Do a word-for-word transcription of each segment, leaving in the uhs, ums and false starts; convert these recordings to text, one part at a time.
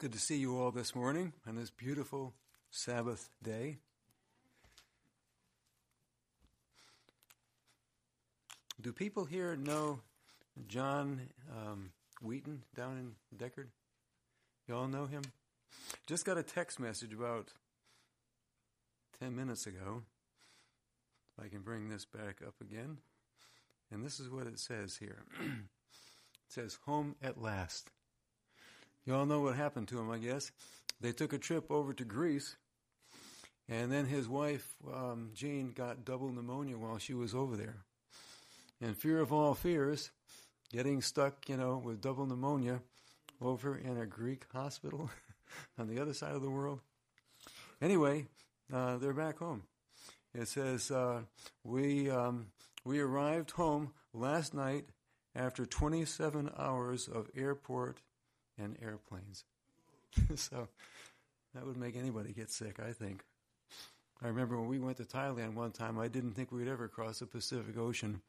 good to see you all this morning on this beautiful Sabbath day. Do people here know John um, Wheaton down in Deckard? You all know him? Just got a text message about ten minutes ago. If I can bring this back up again. And this is what it says here. It says, "Home at last." You all know what happened to him, I guess. They took a trip over to Greece, and then his wife, um, Jean, got double pneumonia while she was over there. And fear of all fears, getting stuck, you know, with double pneumonia over in a Greek hospital on the other side of the world. Anyway, uh, they're back home. It says, uh, we um, we arrived home last night after twenty-seven hours of airport and airplanes. So that would make anybody get sick, I think. I remember when we went to Thailand one time, I didn't think we'd ever cross the Pacific Ocean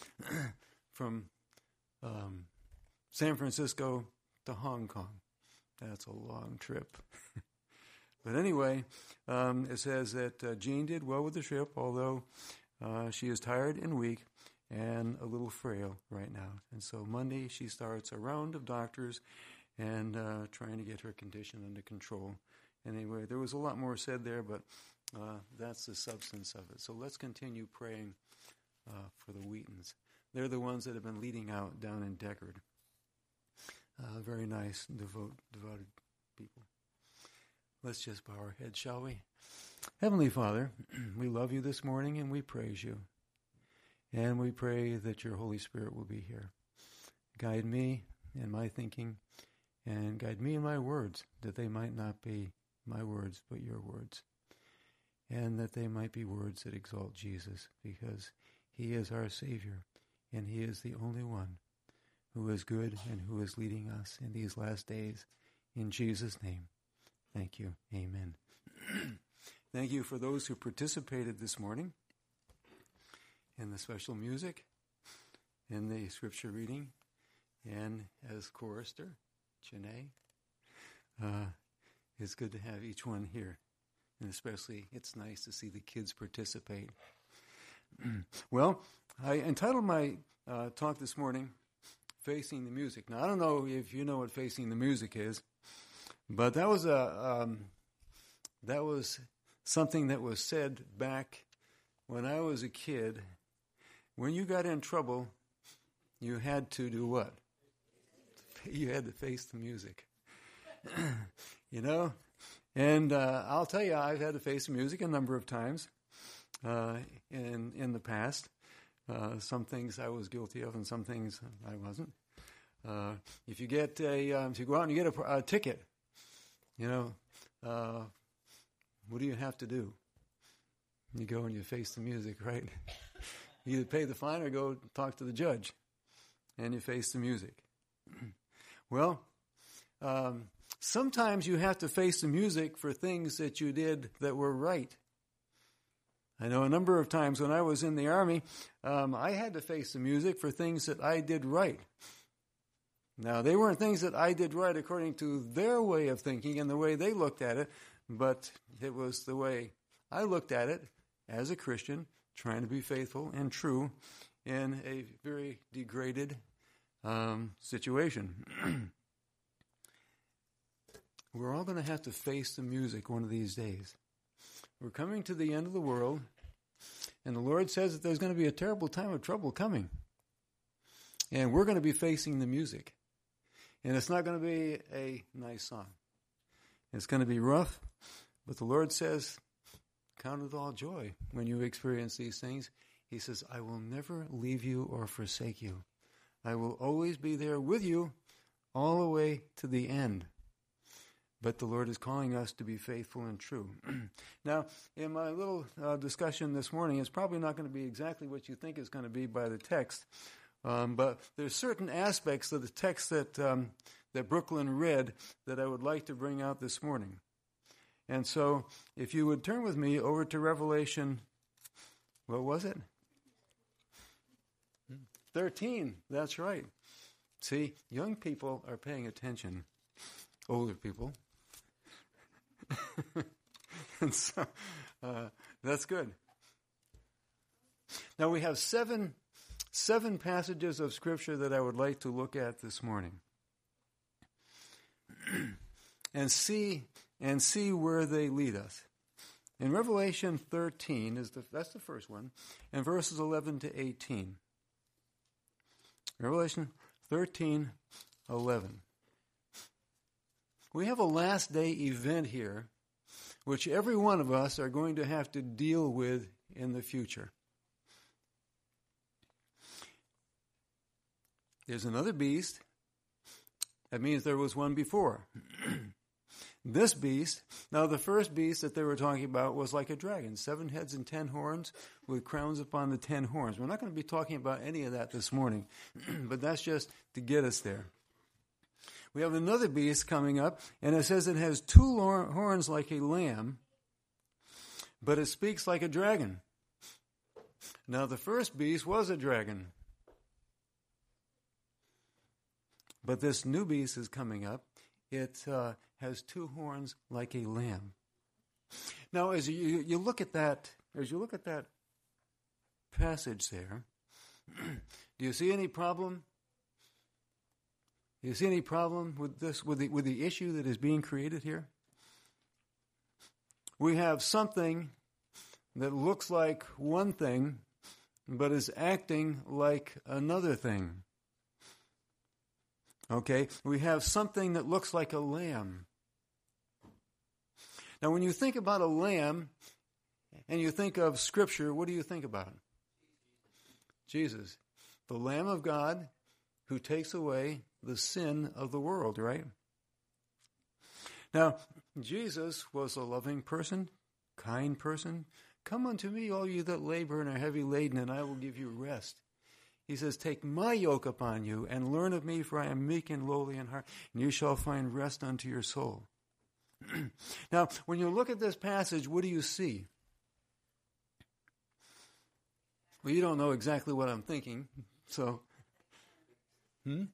from um, San Francisco to Hong Kong. That's a long trip. But anyway, um, it says that uh, Jean did well with the trip, although uh, she is tired and weak and a little frail right now. And so Monday she starts a round of doctors and uh, trying to get her condition under control. Anyway, there was a lot more said there, but uh, that's the substance of it. So let's continue praying uh, for the Wheatons. They're the ones that have been leading out down in Deckard. Uh, very nice, devote, devoted people. Let's just bow our heads, shall we? Heavenly Father, we love you this morning and we praise you. And we pray that your Holy Spirit will be here. Guide me in my thinking and guide me in my words, that they might not be my words, but your words. And that they might be words that exalt Jesus, because he is our Savior, and he is the only one who is good and who is leading us in these last days. In Jesus' name, thank you. Amen. Thank you for those who participated this morning in the special music, in the scripture reading, and as chorister, Janae. Uh, it's good to have each one here, and especially it's nice to see the kids participate. Well, I entitled my uh, talk this morning, Facing the Music. Now, I don't know if you know what Facing the Music is, but that was a um, that was something that was said back when I was a kid. When you got in trouble, you had to do what? You had to face the music. You know? And uh, I'll tell you, I've had to face the music a number of times uh, in in the past. Uh, some things I was guilty of, and some things I wasn't. Uh, if you get a, um, if you go out and you get a, a ticket, you know, uh, what do you have to do? You go and you face the music, right? You either pay the fine or go talk to the judge, and you face the music. Well, um, sometimes you have to face the music for things that you did that were right. I know a number of times when I was in the Army, um, I had to face the music for things that I did right. Now, they weren't things that I did right according to their way of thinking and the way they looked at it, but it was the way I looked at it as a Christian, trying to be faithful and true in a very degraded um, situation. We're all going to have to face the music one of these days. We're coming to the end of the world, and the Lord says that there's going to be a terrible time of trouble coming. And we're going to be facing the music. And it's not going to be a nice song. It's going to be rough, but the Lord says, count it all joy when you experience these things. He says, I will never leave you or forsake you. I will always be there with you all the way to the end. But the Lord is calling us to be faithful and true. Now, in my little uh, discussion this morning, it's probably not going to be exactly what you think it's going to be by the text. Um, but there's certain aspects of the text that um, that Brooklyn read that I would like to bring out this morning. And so, if you would turn with me over to Revelation, what was it? thirteen, that's right. See, young people are paying attention. older people. And so uh, that's good. Now we have seven seven passages of Scripture that I would like to look at this morning. and see and see where they lead us. In Revelation thirteen, is the, that's the first one, and verses eleven to eighteen. Revelation thirteen, eleven. We have a last day event here, which every one of us are going to have to deal with in the future. There's another beast. That means there was one before. This beast, now the first beast that they were talking about was like a dragon, seven heads and ten horns with crowns upon the ten horns. We're not going to be talking about any of that this morning, but that's just to get us there. We have another beast coming up, and it says it has two horns like a lamb, but it speaks like a dragon. Now the first beast was a dragon, but this new beast is coming up. It uh, has two horns like a lamb. Now, as you, you look at that, as you look at that passage there, do you see any problem? Do you see any problem with this, with the with the issue that is being created here? We have something that looks like one thing, but is acting like another thing. Okay, we have something that looks like a lamb. Now, when you think about a lamb and you think of Scripture, what do you think about? Jesus, the Lamb of God who takes away the sin of the world, right? Now, Jesus was a loving person, kind person. Come unto me, all you that labor and are heavy laden, and I will give you rest. He says, take my yoke upon you and learn of me, for I am meek and lowly in heart, and you shall find rest unto your soul. Now, when you look at this passage, what do you see? Well, you don't know exactly what I'm thinking, so... Hmm?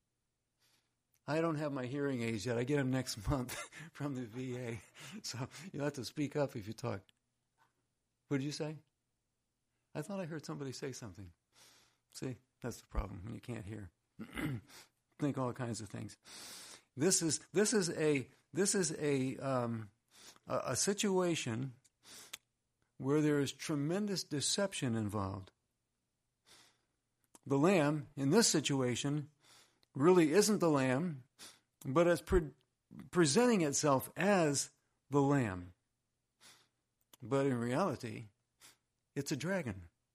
I don't have my hearing aids yet. I get them next month from the V A, so you'll have to speak up if you talk. What did you say? I thought I heard somebody say something. See, that's the problem when you can't hear. Think all kinds of things. This is this is a this is a um, a, a situation where there is tremendous deception involved. The lamb in this situation really isn't the lamb, but it's pre- presenting itself as the lamb. But in reality, it's a dragon.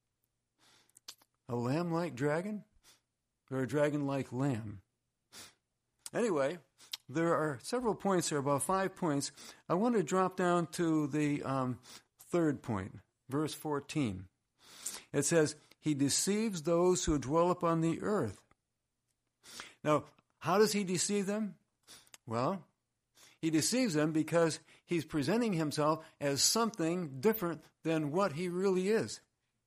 A lamb-like dragon or a dragon-like lamb? Anyway, there are several points here, about five points. I want to drop down to the um, third point, verse fourteen. It says, he deceives those who dwell upon the earth. Now, how does he deceive them? Well, he deceives them because he's presenting himself as something different than what he really is.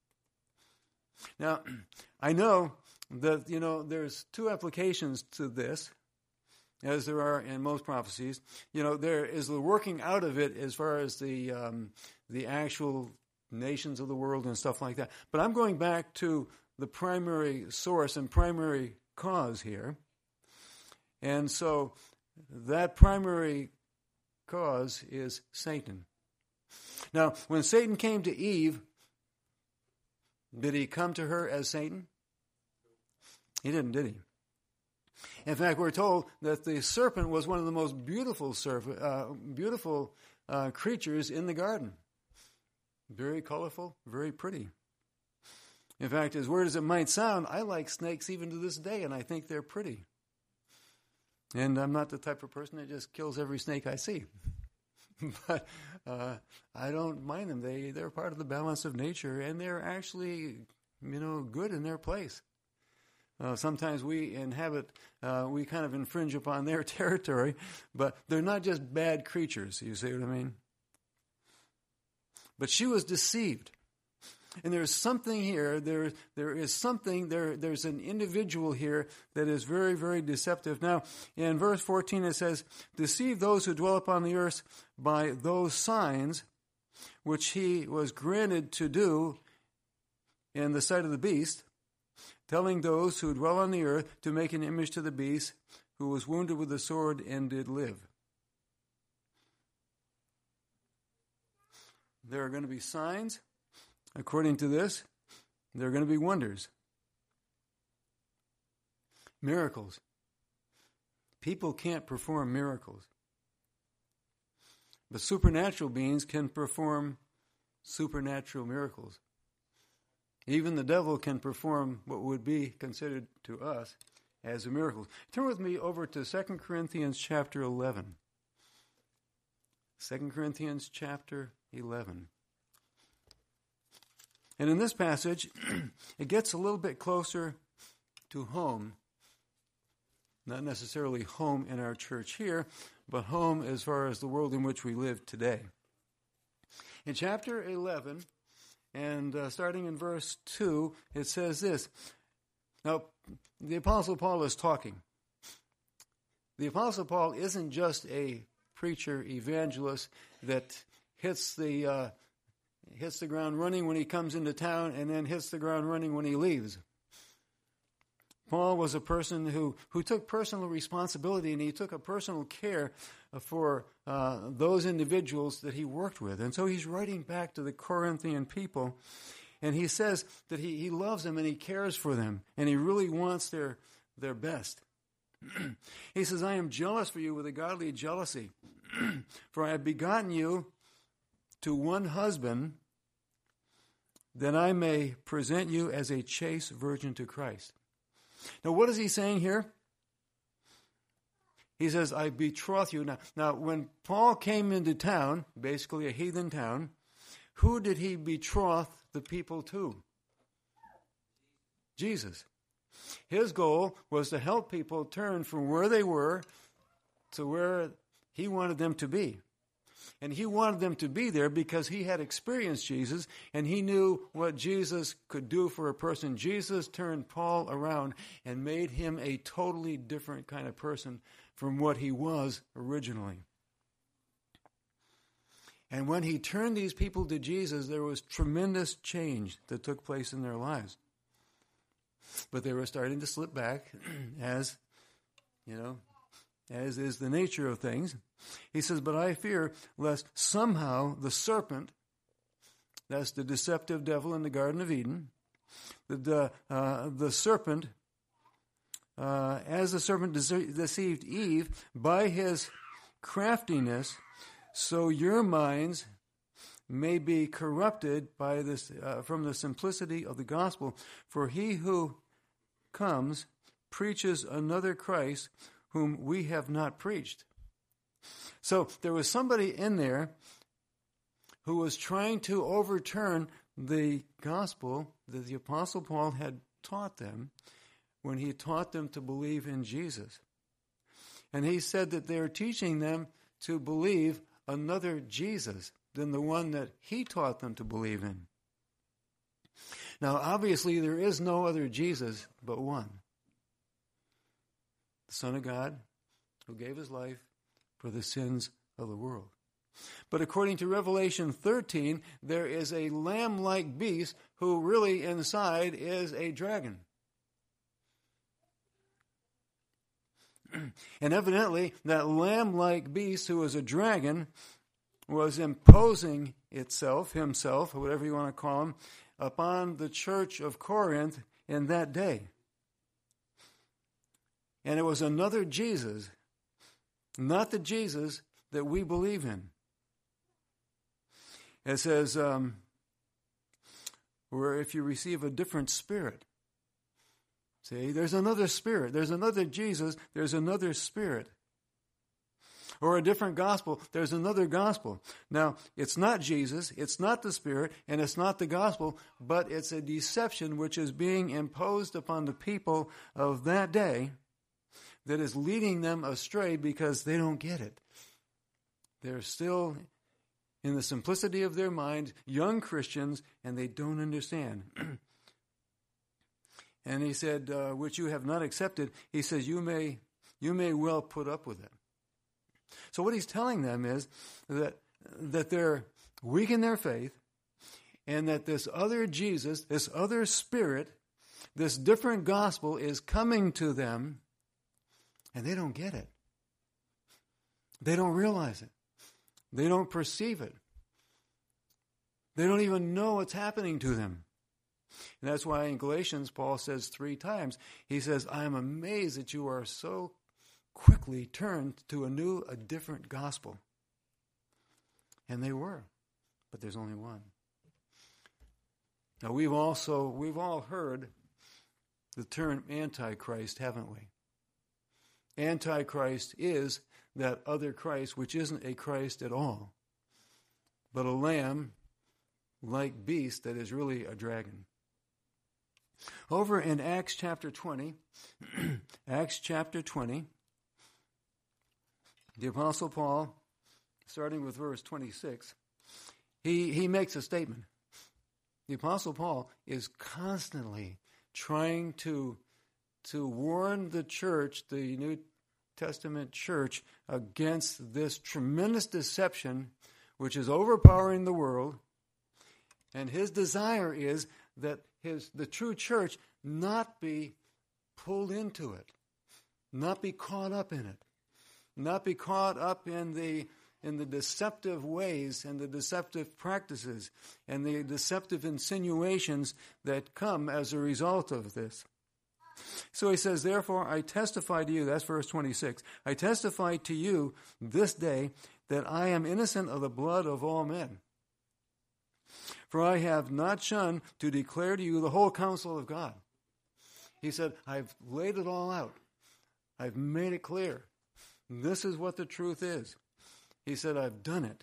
Now, I know that, you know, there's two applications to this, as there are in most prophecies. You know, there is the working out of it as far as the um, the actual nations of the world and stuff like that. But I'm going back to the primary source and primary cause here. And so that primary cause is Satan. Now, when Satan came to Eve, did he come to her as Satan? He didn't, did he? In fact, we're told that the serpent was one of the most beautiful serp- uh, beautiful uh, creatures in the garden. Very colorful, very pretty. In fact, as weird as it might sound, I like snakes even to this day, and I think they're pretty. And I'm not the type of person that just kills every snake I see. But uh, I don't mind them. They, they're part of the balance of nature, and they're actually, you know, good in their place. Uh, sometimes we inhabit, uh, we kind of infringe upon their territory, but they're not just bad creatures, you see what I mean? But she was deceived. And there's something here, there, there is something, there, there's an individual here that is very, very deceptive. Now, in verse fourteen it says, deceive those who dwell upon the earth by those signs which he was granted to do in the sight of the beast, telling those who dwell on the earth to make an image to the beast, who was wounded with the sword and did live. There are going to be signs. According to this, there are going to be wonders. Miracles. People can't perform miracles. But supernatural beings can perform supernatural miracles. Even the devil can perform what would be considered to us as a miracle. Turn with me over to Second Corinthians chapter eleven. Second Corinthians chapter eleven. And in this passage, it gets a little bit closer to home. Not necessarily home in our church here, but home as far as the world in which we live today. In chapter eleven, and uh, starting in verse two, it says this. Now, the Apostle Paul is talking. The Apostle Paul isn't just a preacher, evangelist that hits the uh, hits the ground running when he comes into town and then hits the ground running when he leaves. Paul was a person who, who took personal responsibility, and he took a personal care for uh, those individuals that he worked with. And so he's writing back to the Corinthian people, and he says that he, he loves them and he cares for them, and he really wants their, their best. He says, I am jealous for you with a godly jealousy, for I have begotten you to one husband, that I may present you as a chaste virgin to Christ. Now, what is he saying here? He says, I betroth you. Now, now, when Paul came into town, basically a heathen town, who did he betroth the people to? Jesus. His goal was to help people turn from where they were to where he wanted them to be. And he wanted them to be there because he had experienced Jesus, and he knew what Jesus could do for a person. Jesus turned Paul around and made him a totally different kind of person from what he was originally. And when he turned these people to Jesus, there was tremendous change that took place in their lives. But they were starting to slip back, as, you know, as is the nature of things. He says, but I fear lest somehow the serpent, that's the deceptive devil in the Garden of Eden, the, uh, the serpent, uh, as the serpent dece- deceived Eve by his craftiness, so your minds may be corrupted by this uh, from the simplicity of the gospel. For he who comes preaches another Christ, whom we have not preached. So there was somebody in there who was trying to overturn the gospel that the Apostle Paul had taught them when he taught them to believe in Jesus. And he said that they're teaching them to believe another Jesus than the one that he taught them to believe in. Now, obviously, there is no other Jesus but one. The Son of God, who gave his life for the sins of the world. But according to Revelation thirteen, there is a lamb-like beast who really inside is a dragon. And evidently, that lamb-like beast who is a dragon was imposing itself, himself, or whatever you want to call him, upon the church of Corinth in that day. And it was another Jesus, not the Jesus that we believe in. It says, um, where if you receive a different spirit. See, there's another spirit. There's another Jesus. There's another spirit. Or a different gospel. There's another gospel. Now, it's not Jesus. It's not the Spirit. And it's not the gospel. But it's a deception which is being imposed upon the people of that day that is leading them astray because they don't get it. They're still in the simplicity of their mind, young Christians, and they don't understand. And he said, uh, which you have not accepted, he says, you may, you may well put up with it. So what he's telling them is that, that they're weak in their faith, and that this other Jesus, this other spirit, this different gospel is coming to them, and they don't get it. They don't realize it. They don't perceive it. They don't even know what's happening to them. And that's why in Galatians, Paul says three times, he says, I am amazed that you are so quickly turned to a new, a different gospel. And they were, but there's only one. Now we've also, we've all heard the term Antichrist, haven't we? Antichrist is that other Christ, which isn't a Christ at all, but a lamb-like beast that is really a dragon. Over in Acts chapter twenty, Acts chapter twenty, the Apostle Paul, starting with verse twenty-six, he, he makes a statement. The Apostle Paul is constantly trying to, to warn the church, the New Testament church, against this tremendous deception which is overpowering the world. And his desire is that his the true church not be pulled into it, not be caught up in it, not be caught up in the in the deceptive ways and the deceptive practices and the deceptive insinuations that come as a result of this. So he says, therefore I testify to you, that's verse twenty-six, I testify to you this day that I am innocent of the blood of all men. For I have not shunned to declare to you the whole counsel of God. He said, I've laid it all out. I've made it clear. This is what the truth is. He said, I've done it.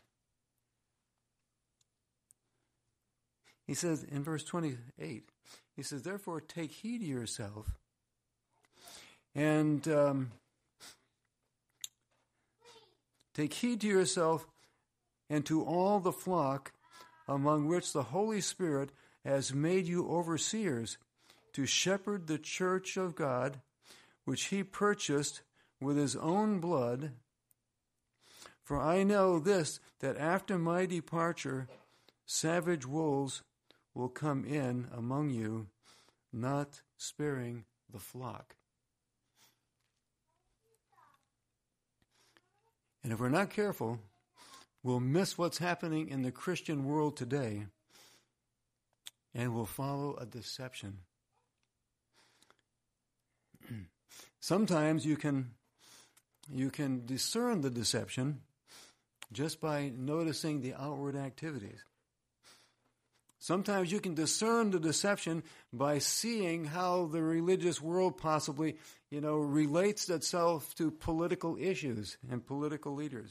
He says in verse twenty-eight, he says, therefore take heed to yourself and um, take heed to yourself and to all the flock among which the Holy Spirit has made you overseers to shepherd the church of God, which he purchased with his own blood. For I know this, that after my departure, savage wolves will come in among you, not sparing the flock. And if we're not careful, we'll miss what's happening in the Christian world today, and we'll follow a deception. Sometimes you can you can discern the deception just by noticing the outward activities. Sometimes you can discern the deception by seeing how the religious world possibly, you know, relates itself to political issues and political leaders.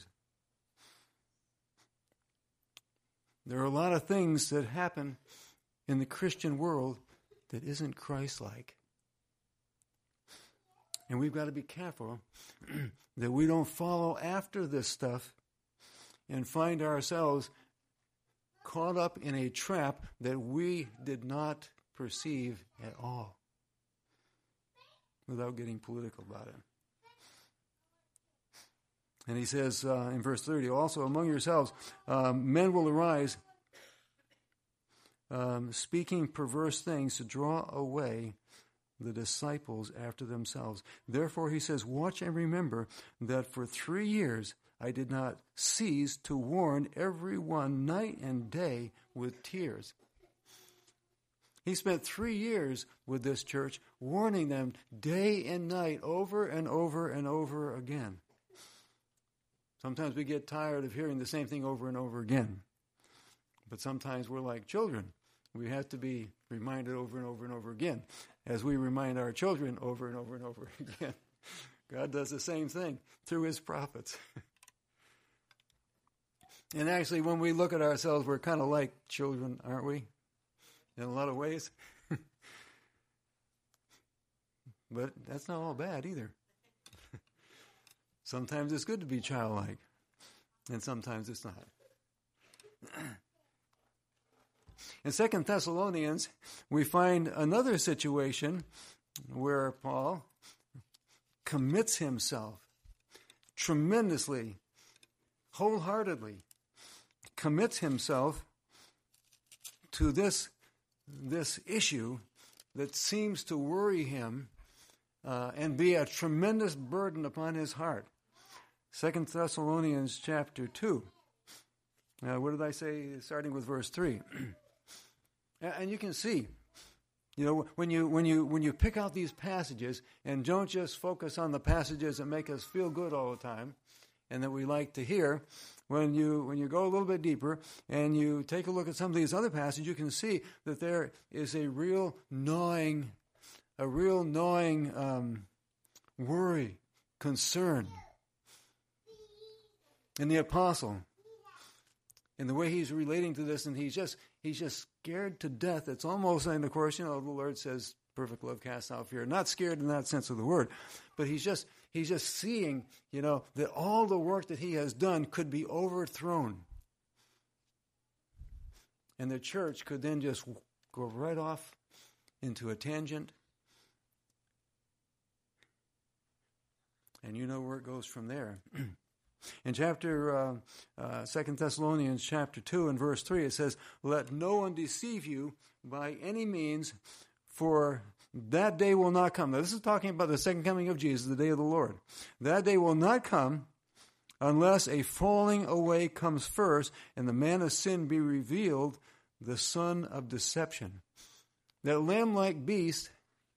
There are a lot of things that happen in the Christian world that isn't Christ-like. And we've got to be careful that we don't follow after this stuff and find ourselves caught up in a trap that we did not perceive at all, without getting political about it. And he says uh, in verse thirty, also among yourselves, um, men will arise um, speaking perverse things to draw away the disciples after themselves. Therefore, he says, watch and remember that for three years I did not cease to warn everyone night and day with tears. He spent three years with this church, warning them day and night over and over and over again. Sometimes we get tired of hearing the same thing over and over again. But sometimes we're like children. We have to be reminded over and over and over again, as we remind our children over and over and over again. God does the same thing through his prophets. And actually, when we look at ourselves, we're kind of like children, aren't we? In a lot of ways. But that's not all bad either. Sometimes it's good to be childlike, and sometimes it's not. In Second Thessalonians, we find another situation where Paul commits himself tremendously, wholeheartedly, commits himself to this, this issue that seems to worry him uh, and be a tremendous burden upon his heart. Second Thessalonians chapter two. Uh, what did I say? Starting with verse three. And you can see, you know, when you when you when you pick out these passages and don't just focus on the passages that make us feel good all the time and that we like to hear, when you when you go a little bit deeper and you take a look at some of these other passages, you can see that there is a real gnawing, a real gnawing um, worry, concern in the apostle, in the way he's relating to this, and he's just he's just scared to death. It's almost, and of course, you know, the Lord says, "Perfect love casts out fear." Not scared in that sense of the word, but he's just he's just seeing, you know, that all the work that he has done could be overthrown, and the church could then just go right off into a tangent, and you know where it goes from there. In chapter uh, uh, Second Thessalonians chapter two and verse three, it says, "Let no one deceive you by any means, for that day will not come." Now, this is talking about the second coming of Jesus, the day of the Lord. "That day will not come unless a falling away comes first, and the man of sin be revealed, the son of deception." That lamb-like beast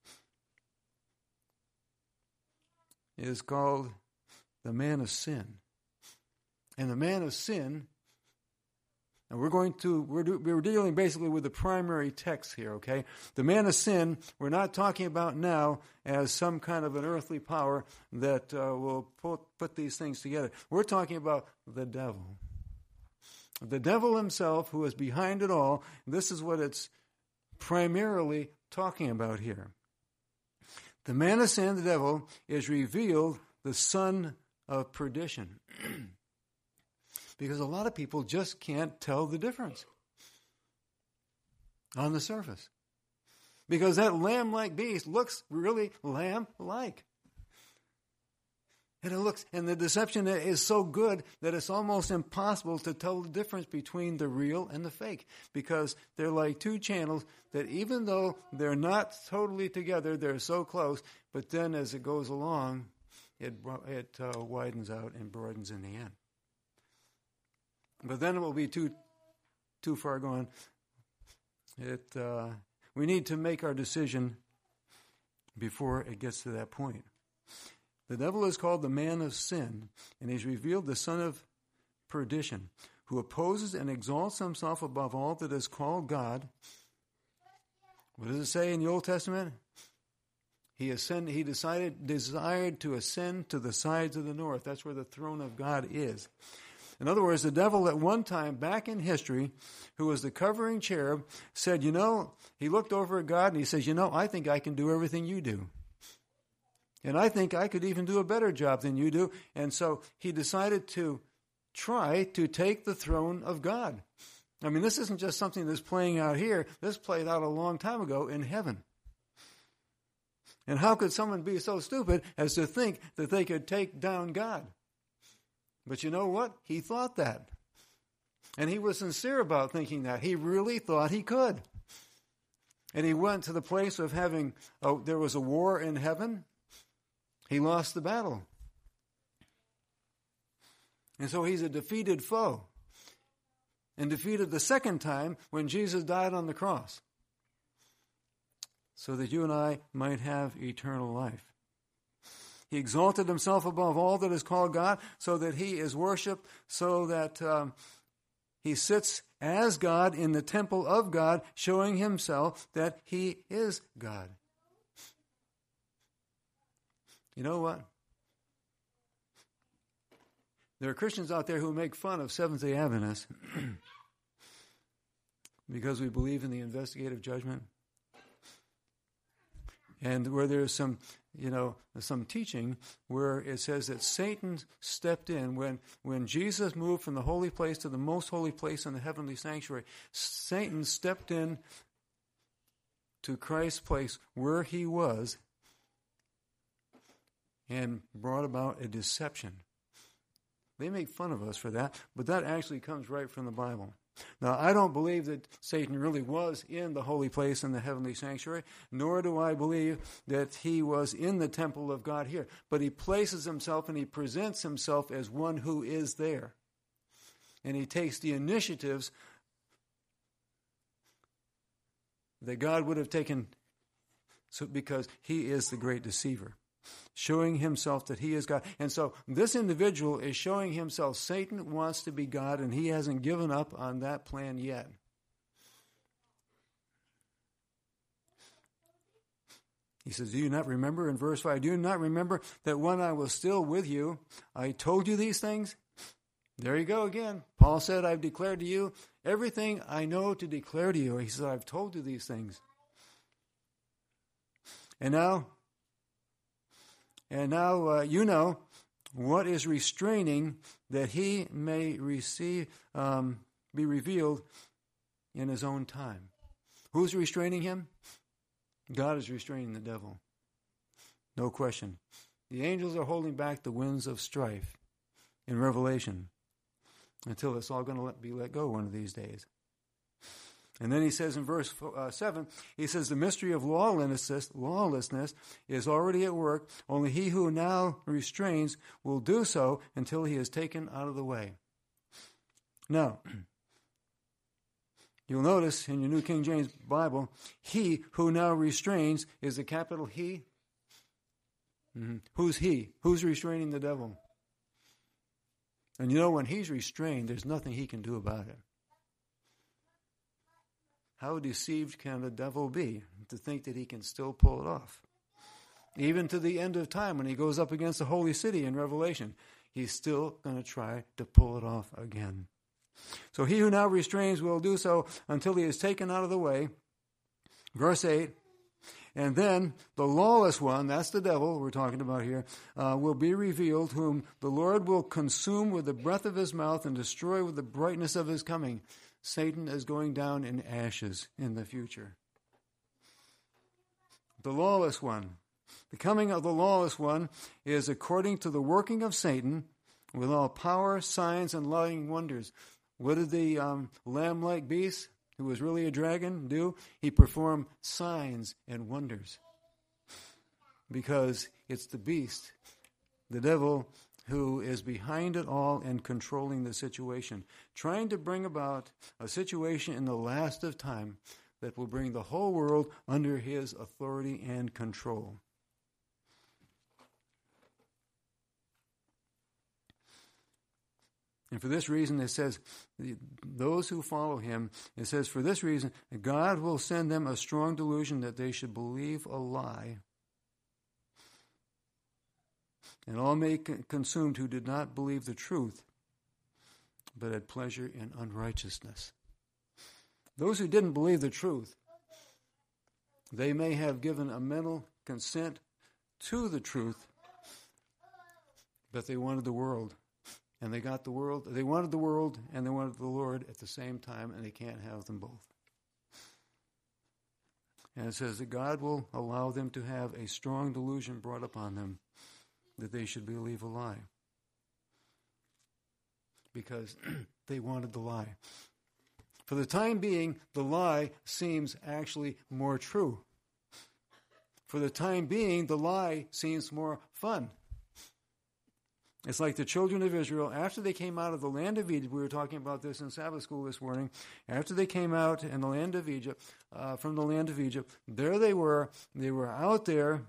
is called the man of sin. And the man of sin, and we're going to, we're, do, we're dealing basically with the primary text here, okay? The man of sin, we're not talking about now as some kind of an earthly power that uh, will put, put these things together. We're talking about the devil. The devil himself, who is behind it all. This is what it's primarily talking about here. The man of sin, the devil, is revealed, the son of perdition. Because a lot of people just can't tell the difference on the surface. Because that lamb-like beast looks really lamb-like. And it looks, and the deception is so good that it's almost impossible to tell the difference between the real and the fake. Because they're like two channels that even though they're not totally together, they're so close, but then as it goes along, it, it uh, widens out and broadens in the end. But then it will be too too far gone. It uh, we need to make our decision before it gets to that point. The devil is called the man of sin, and he's revealed the son of perdition, who opposes and exalts himself above all that is called God. What does it say in the Old Testament? He ascended, he decided desired to ascend to the sides of the north. That's where the throne of God is. In other words, the devil at one time back in history, who was the covering cherub, said, you know, he looked over at God and he says, you know, I think I can do everything you do. And I think I could even do a better job than you do. And so he decided to try to take the throne of God. I mean, this isn't just something that's playing out here. This played out a long time ago in heaven. And how could someone be so stupid as to think that they could take down God? But you know what? He thought that. And he was sincere about thinking that. He really thought he could. And he went to the place of having, oh, there was a war in heaven. He lost the battle. And so he's a defeated foe. And defeated the second time when Jesus died on the cross. So that you and I might have eternal life. He exalted himself above all that is called God, so that he is worshipped, so that um, he sits as God in the temple of God, showing himself that he is God. You know what? There are Christians out there who make fun of Seventh-day Adventists because we believe in the investigative judgment. And where there's some, you know, some teaching where it says that Satan stepped in when, when Jesus moved from the holy place to the most holy place in the heavenly sanctuary. Satan stepped in to Christ's place where he was and brought about a deception. They make fun of us for that, but that actually comes right from the Bible. Now, I don't believe that Satan really was in the holy place in the heavenly sanctuary, nor do I believe that he was in the temple of God here. But he places himself and he presents himself as one who is there. And he takes the initiatives that God would have taken so, because he is the great deceiver, showing himself that he is God. And so this individual is showing himself. Satan wants to be God, and he hasn't given up on that plan yet. He says, do you not remember in verse five, do you not remember that when I was still with you, I told you these things? There you go again. Paul said, I've declared to you everything I know to declare to you. He said, I've told you these things. And now, And now uh, you know what is restraining that he may receive, um, be revealed in his own time. Who's restraining him? God is restraining the devil. No question. The angels are holding back the winds of strife in Revelation until it's all going to let, be let go one of these days. And then he says in verse uh, seven, he says, the mystery of lawlessness, lawlessness is already at work. Only he who now restrains will do so until he is taken out of the way. Now, you'll notice in your New King James Bible, he who now restrains is a capital he. Mm-hmm. Who's he? Who's restraining the devil? And you know, when he's restrained, there's nothing he can do about it. How deceived can the devil be to think that he can still pull it off? Even to the end of time, when he goes up against the holy city in Revelation, he's still going to try to pull it off again. So he who now restrains will do so until he is taken out of the way. Verse eight, and then the lawless one, that's the devil we're talking about here, uh, will be revealed, whom the Lord will consume with the breath of his mouth and destroy with the brightness of his coming. Satan is going down in ashes in the future. The lawless one. The coming of the lawless one is according to the working of Satan with all power, signs, and lying wonders. What did the um, lamb-like beast, who was really a dragon, do? He performed signs and wonders. Because it's the beast, the devil, who is behind it all and controlling the situation, trying to bring about a situation in the last of time that will bring the whole world under his authority and control. And for this reason, it says, those who follow him, it says, for this reason, God will send them a strong delusion that they should believe a lie, and all may be consumed who did not believe the truth, but had pleasure in unrighteousness. Those who didn't believe the truth, they may have given a mental consent to the truth, but they wanted the world. And they got the world, they wanted the world and they wanted the Lord at the same time, and they can't have them both. And it says that God will allow them to have a strong delusion brought upon them that they should believe a lie. Because they wanted the lie. For the time being, the lie seems actually more true. For the time being, the lie seems more fun. It's like the children of Israel, after they came out of the land of Egypt, we were talking about this in Sabbath school this morning, after they came out in the land of Egypt, uh, from the land of Egypt, there they were, they were out there,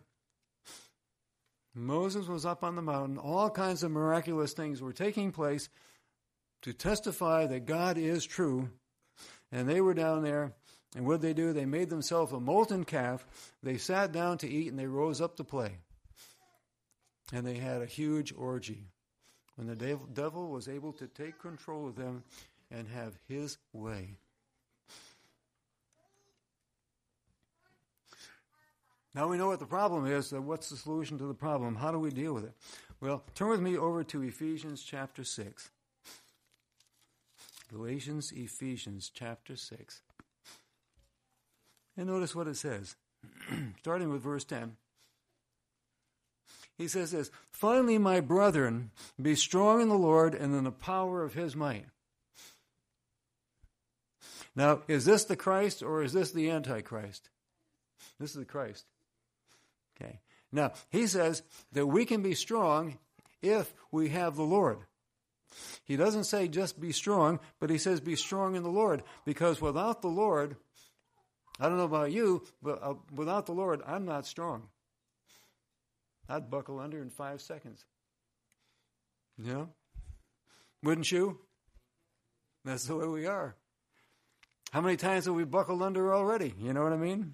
Moses was up on the mountain, all kinds of miraculous things were taking place to testify that God is true, and they were down there, and what did they do? They made themselves a molten calf, they sat down to eat, and they rose up to play. And they had a huge orgy when the devil was able to take control of them and have his way. Now we know what the problem is. So what's the solution to the problem? How do we deal with it? Well, turn with me over to Ephesians chapter six. Galatians, Ephesians chapter six. And notice what it says. Starting with verse ten. He says this, "Finally, my brethren, be strong in the Lord and in the power of his might." Now, is this the Christ or is this the Antichrist? This is the Christ. Okay. Now, he says that we can be strong if we have the Lord. He doesn't say just be strong, but he says be strong in the Lord. Because without the Lord, I don't know about you, but uh, without the Lord, I'm not strong. I'd buckle under in five seconds. You know? Wouldn't you? That's the way we are. How many times have we buckled under already? You know what I mean?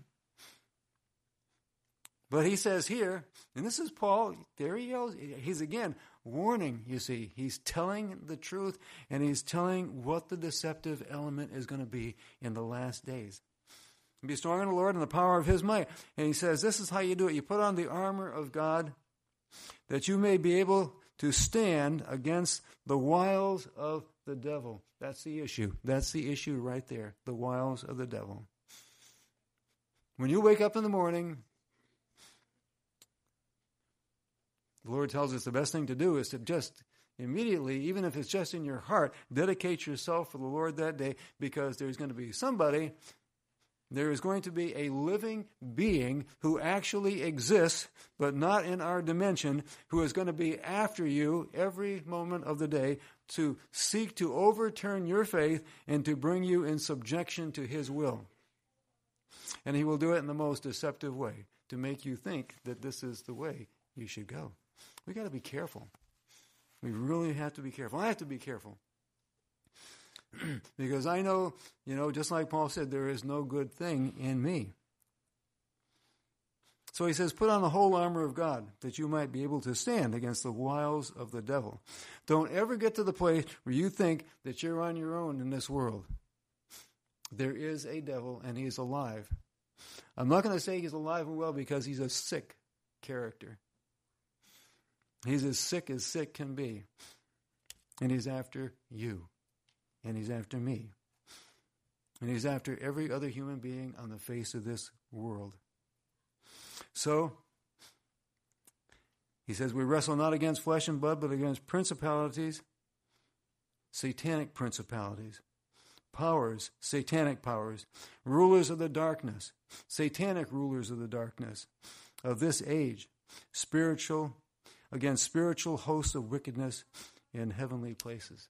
But he says here, and this is Paul, there he yells, he's again warning, you see. He's telling the truth, and he's telling what the deceptive element is going to be in the last days. Be strong in the Lord and the power of his might. And he says, this is how you do it. You put on the armor of God that you may be able to stand against the wiles of the devil. That's the issue. That's the issue right there, the wiles of the devil. When you wake up in the morning, the Lord tells us the best thing to do is to just immediately, even if it's just in your heart, dedicate yourself for the Lord that day, because there's going to be somebody, there is going to be a living being who actually exists, but not in our dimension, who is going to be after you every moment of the day to seek to overturn your faith and to bring you in subjection to his will. And he will do it in the most deceptive way, to make you think that this is the way you should go. We got to be careful. We really have to be careful. I have to be careful. Because I know, you know, just like Paul said, there is no good thing in me. So he says, put on the whole armor of God, that you might be able to stand against the wiles of the devil. Don't ever get to the place where you think that you're on your own in this world. There is a devil, and he's alive. I'm not going to say he's alive and well, because he's a sick character. He's as sick as sick can be. And he's after you. And he's after me. And he's after every other human being on the face of this world. So, he says, we wrestle not against flesh and blood, but against principalities, satanic principalities, powers, satanic powers, rulers of the darkness, satanic rulers of the darkness of this age, spiritual, against spiritual hosts of wickedness in heavenly places.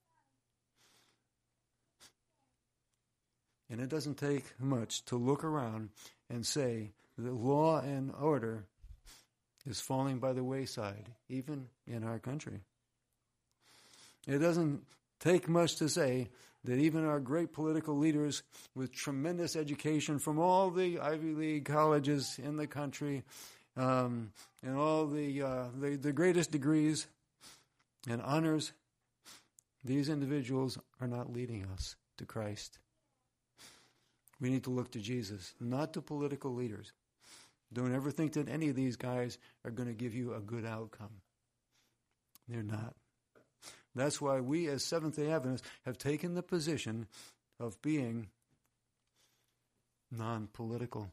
And it doesn't take much to look around and say that law and order is falling by the wayside, even in our country. It doesn't take much to say that even our great political leaders with tremendous education from all the Ivy League colleges in the country, um, and all the, uh, the the greatest degrees and honors, these individuals are not leading us to Christ. We need to look to Jesus, not to political leaders. Don't ever think that any of these guys are going to give you a good outcome. They're not. That's why we as Seventh-day Adventists have taken the position of being non-political.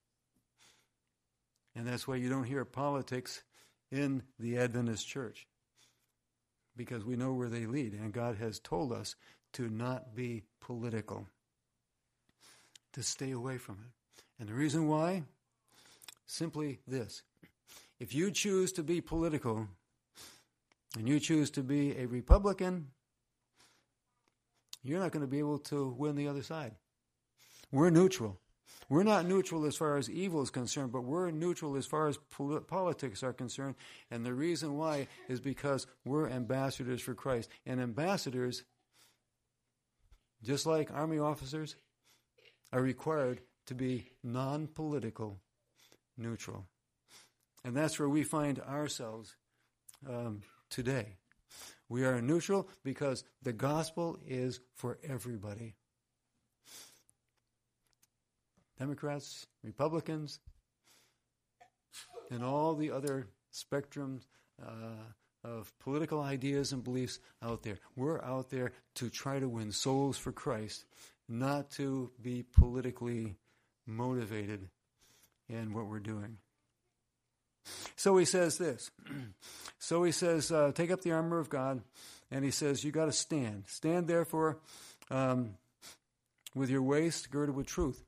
And that's why you don't hear politics in the Adventist church, because we know where they lead, and God has told us to not be political, to stay away from it. And the reason why? Simply this. If you choose to be political, and you choose to be a Republican, you're not going to be able to win the other side. We're neutral. We're not neutral as far as evil is concerned, but we're neutral as far as pol- politics are concerned. And the reason why is because we're ambassadors for Christ. And ambassadors, just like army officers, are required to be non-political, neutral. And that's where we find ourselves um, today. We are neutral because the gospel is for everybody. Democrats, Republicans, and all the other spectrums uh, of political ideas and beliefs out there. We're out there to try to win souls for Christ, not to be politically motivated in what we're doing. So he says this. So he says, uh, take up the armor of God, and he says, you got to stand. Stand, therefore, um, with your waist girded with truth.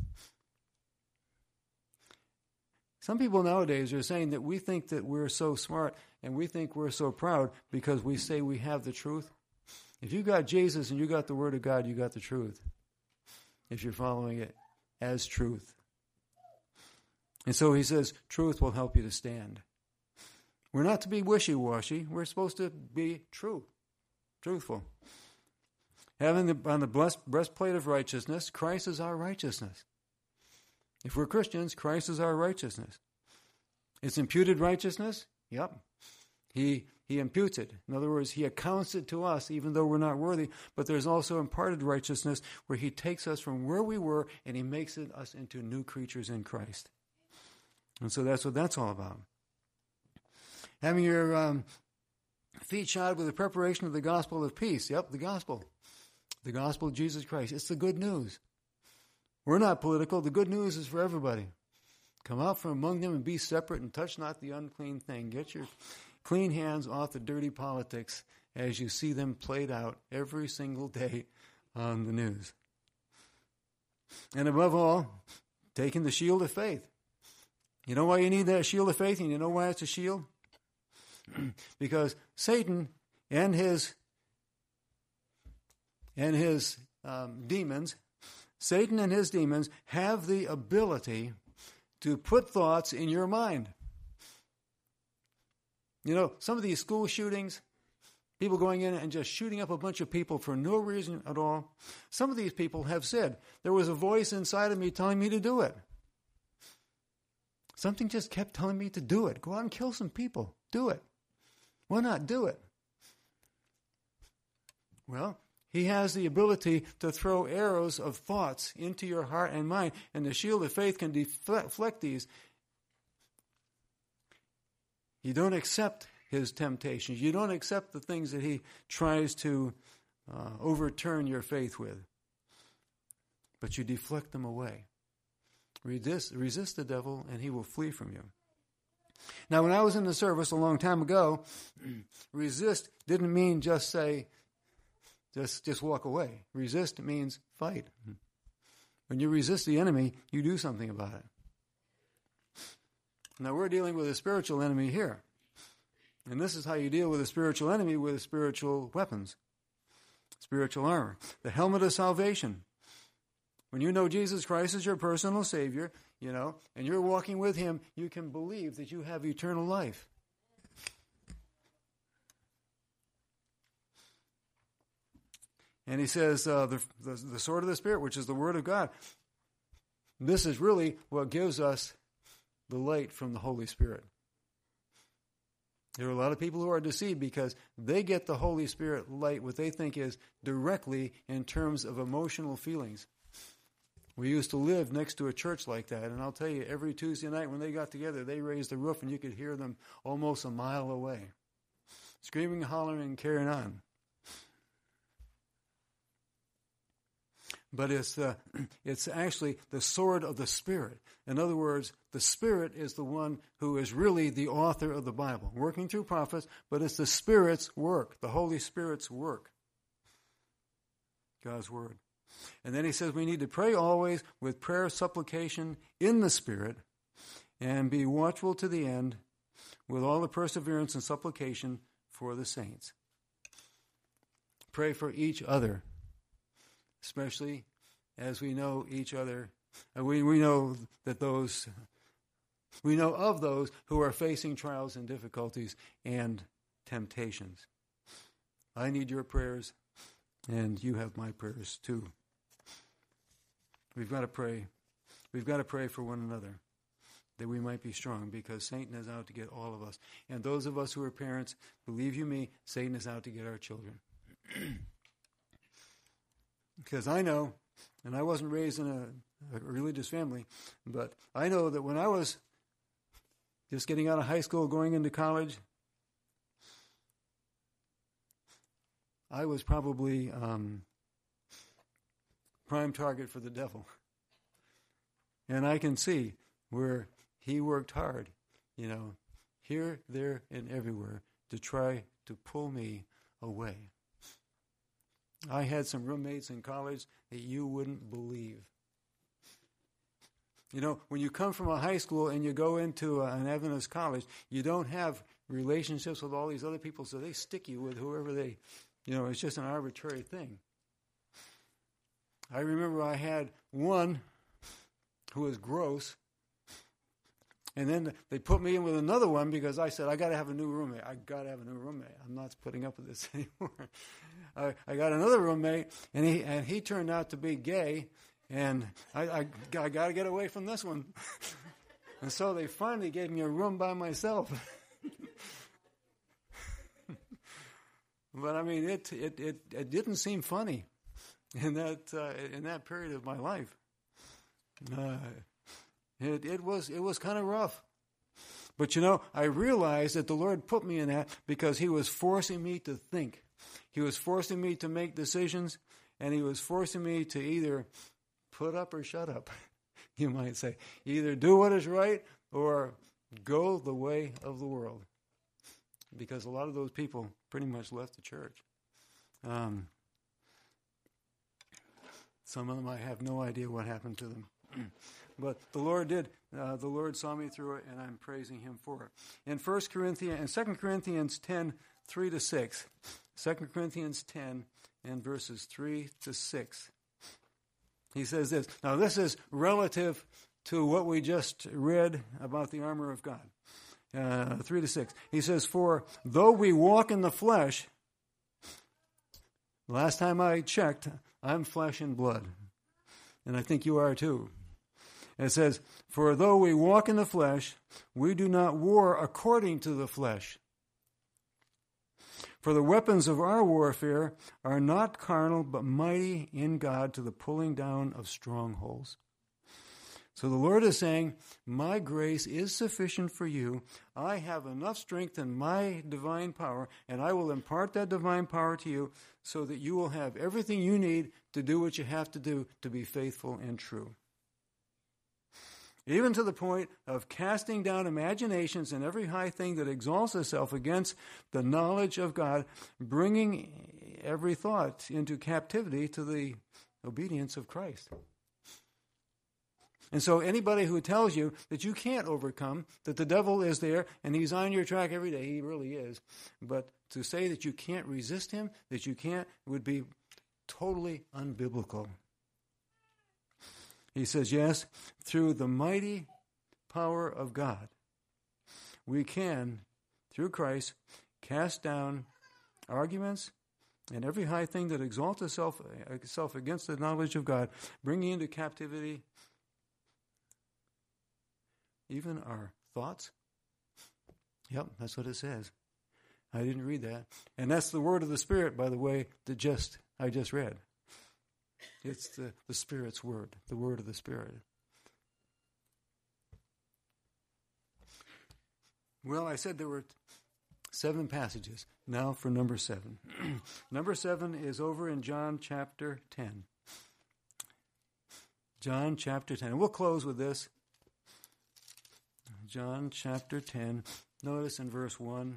Some people nowadays are saying that we think that we're so smart and we think we're so proud because we say we have the truth. If you got Jesus and you got the Word of God, you got the truth. If you're following it as truth. And so he says, truth will help you to stand. We're not to be wishy-washy. We're supposed to be true, truthful. Having the, on the blessed breastplate of righteousness, Christ is our righteousness. If we're Christians, Christ is our righteousness. It's imputed righteousness? Yep. He he imputes it. In other words, he accounts it to us even though we're not worthy. But there's also imparted righteousness where he takes us from where we were and he makes it, us into new creatures in Christ. And so that's what that's all about. Having your um, feet shod with the preparation of the gospel of peace. Yep, the gospel. The gospel of Jesus Christ. It's the good news. We're not political. The good news is for everybody. Come out from among them and be separate and touch not the unclean thing. Get your clean hands off the dirty politics as you see them played out every single day on the news. And above all, taking the shield of faith. You know why you need that shield of faith, and you know why it's a shield? Because Satan and his and his um, demons, Satan and his demons have the ability to put thoughts in your mind. You know, some of these school shootings, people going in and just shooting up a bunch of people for no reason at all. Some of these people have said, there was a voice inside of me telling me to do it. Something just kept telling me to do it. Go out and kill some people. Do it. Why not do it? Well, he has the ability to throw arrows of thoughts into your heart and mind, and the shield of faith can deflect these. You don't accept his temptations. You don't accept the things that he tries to uh, overturn your faith with. But you deflect them away. Resist, resist the devil, and he will flee from you. Now, when I was in the service a long time ago, resist didn't mean just say, just, just walk away. Resist means fight. When you resist the enemy, you do something about it. Now, we're dealing with a spiritual enemy here. And this is how you deal with a spiritual enemy, with spiritual weapons, spiritual armor. The helmet of salvation. When you know Jesus Christ is your personal Savior, you know, and you're walking with him, you can believe that you have eternal life. And he says, uh, the, the, the sword of the Spirit, which is the Word of God. This is really what gives us the light from the Holy Spirit. There are a lot of people who are deceived because they get the Holy Spirit light, what they think is directly in terms of emotional feelings. We used to live next to a church like that, and I'll tell you, every Tuesday night when they got together, they raised the roof and you could hear them almost a mile away, screaming, hollering, and carrying on. But it's the, it's actually the sword of the Spirit. In other words, the Spirit is the one who is really the author of the Bible, working through prophets, but it's the Spirit's work, the Holy Spirit's work, God's Word. And then he says we need to pray always with prayer, supplication in the Spirit, and be watchful to the end with all the perseverance and supplication for the saints. Pray for each other, especially as we know each other. Uh, we, we know that those, we know of those who are facing trials and difficulties and temptations. I need your prayers, and you have my prayers too. We've got to pray. We've got to pray for one another that we might be strong, because Satan is out to get all of us. And those of us who are parents, believe you me, Satan is out to get our children. Because I know, and I wasn't raised in a, a religious family, but I know that when I was just getting out of high school, going into college, I was probably um, prime target for the devil. And I can see where he worked hard, you know, here, there, and everywhere to try to pull me away. I had some roommates in college that you wouldn't believe. You know, when you come from a high school and you go into an Adventist college, you don't have relationships with all these other people, so they stick you with whoever they, you know, it's just an arbitrary thing. I remember I had one who was gross, and then they put me in with another one because I said, I got to have a new roommate. I got to have a new roommate. I'm not putting up with this anymore. I, I got another roommate, and he and he turned out to be gay, and I, I, I got to get away from this one. And so they finally gave me a room by myself. But I mean, it it it, it didn't seem funny in that uh, in that period of my life. Uh, it it was it was kind of rough. But you know, I realized that the Lord put me in that because He was forcing me to think. He was forcing me to make decisions, and He was forcing me to either put up or shut up, you might say. Either do what is right or go the way of the world. Because a lot of those people pretty much left the church. Um, some of them, I have no idea what happened to them. But the Lord did. Uh, the Lord saw me through it, and I'm praising Him for it. In First Corinthians, in Second Corinthians ten, three to six, Second Corinthians ten and verses three to six, he says this. Now, this is relative to what we just read about the armor of God. Uh, three to six. He says, for though we walk in the flesh, last time I checked, I'm flesh and blood. And I think you are too. It says, for though we walk in the flesh, we do not war according to the flesh. For the weapons of our warfare are not carnal, but mighty in God to the pulling down of strongholds. So the Lord is saying, my grace is sufficient for you. I have enough strength in my divine power, and I will impart that divine power to you so that you will have everything you need to do what you have to do to be faithful and true. Even to the point of casting down imaginations and every high thing that exalts itself against the knowledge of God, bringing every thought into captivity to the obedience of Christ. And so anybody who tells you that you can't overcome, that the devil is there and he's on your track every day, he really is. But to say that you can't resist him, that you can't, would be totally unbiblical. He says, yes, through the mighty power of God, we can, through Christ, cast down arguments and every high thing that exalts itself, itself against the knowledge of God, bringing into captivity even our thoughts. Yep, that's what it says. I didn't read that. And that's the word of the Spirit, by the way, that just I just read. It's the, the Spirit's word, the word of the Spirit. Well, I said there were seven passages. Now for number seven. Number seven is over in John chapter ten. John chapter ten. And we'll close with this. John chapter ten. Notice in verse one.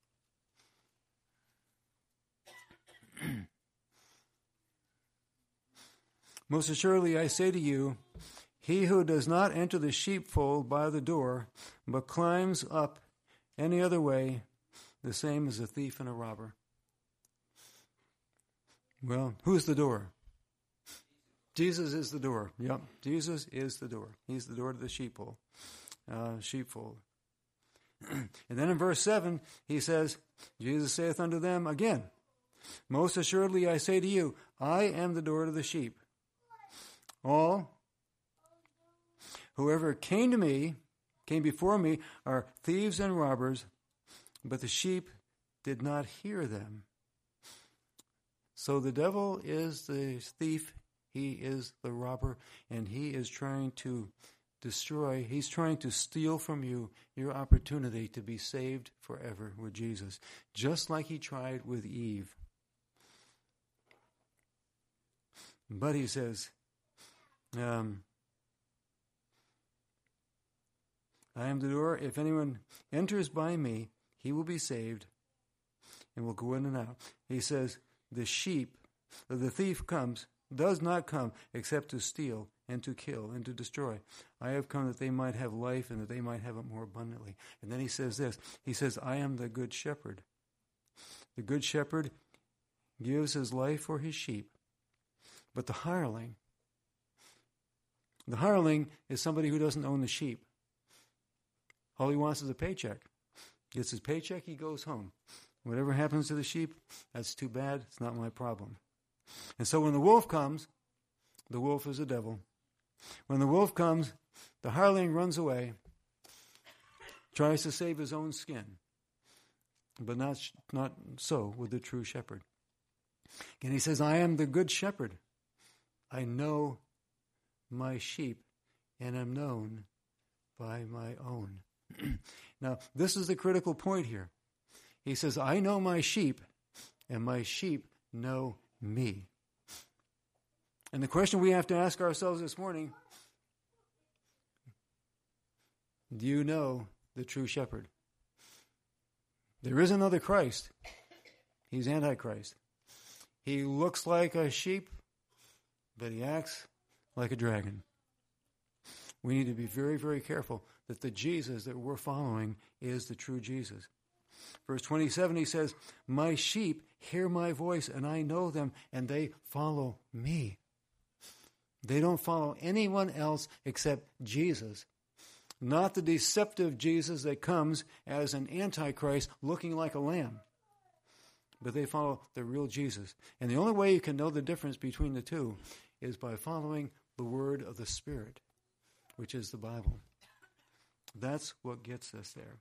Most assuredly I say to you, he who does not enter the sheepfold by the door, but climbs up any other way, the same as a thief and a robber. Well, who's the door? Jesus is the door. Yep, Jesus is the door. He's the door to the sheepfold. Uh, sheepfold. And then in verse seven, he says, Jesus saith unto them again, most assuredly I say to you, I am the door to the sheep. All, whoever came to me, came before me, are thieves and robbers, but the sheep did not hear them. So the devil is the thief, he is the robber, and he is trying to destroy. He's trying to steal from you your opportunity to be saved forever with Jesus, just like he tried with Eve. But he says, um, I am the door. If anyone enters by me, he will be saved and will go in and out. He says, the sheep, the thief comes, does not come except to steal and to kill and to destroy. I have come that they might have life and that they might have it more abundantly. And then he says this. He says, I am the good shepherd. The good shepherd gives his life for his sheep. But the hireling, the hireling is somebody who doesn't own the sheep. All he wants is a paycheck. Gets his paycheck, he goes home. Whatever happens to the sheep, that's too bad. It's not my problem. And so when the wolf comes, the wolf is the devil. When the wolf comes, the hireling runs away, tries to save his own skin. But not, not so with the true shepherd. And he says, I am the good shepherd. I know my sheep and am known by my own. Now, this is the critical point here. He says, I know my sheep, and my sheep know me. And the question we have to ask ourselves this morning, do you know the true shepherd? There is another Christ. He's Antichrist. He looks like a sheep, but he acts like a dragon. We need to be very, very careful that the Jesus that we're following is the true Jesus. Verse twenty-seven, he says, my sheep hear my voice, and I know them, and they follow me. They don't follow anyone else except Jesus. Not the deceptive Jesus that comes as an antichrist looking like a lamb. But they follow the real Jesus. And the only way you can know the difference between the two is by following the word of the Spirit, which is the Bible. That's what gets us there.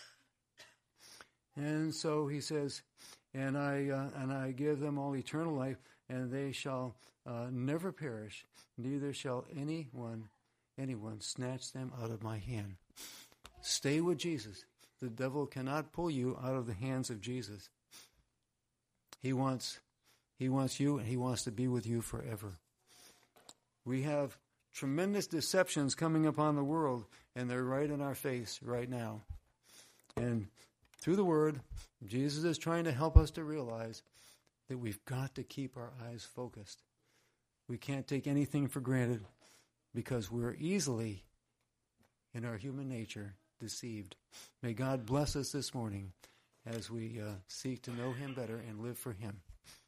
And so he says, and I uh, and I give them all eternal life, and they shall uh, never perish, neither shall anyone anyone snatch them out of my hand. Stay with Jesus. The devil cannot pull you out of the hands of Jesus. He wants he wants you, and he wants to be with you forever. We have tremendous deceptions coming upon the world, and they're right in our face right now. And through the Word, Jesus is trying to help us to realize that we've got to keep our eyes focused. We can't take anything for granted because we're easily, in our human nature, deceived. May God bless us this morning as we uh, seek to know Him better and live for Him.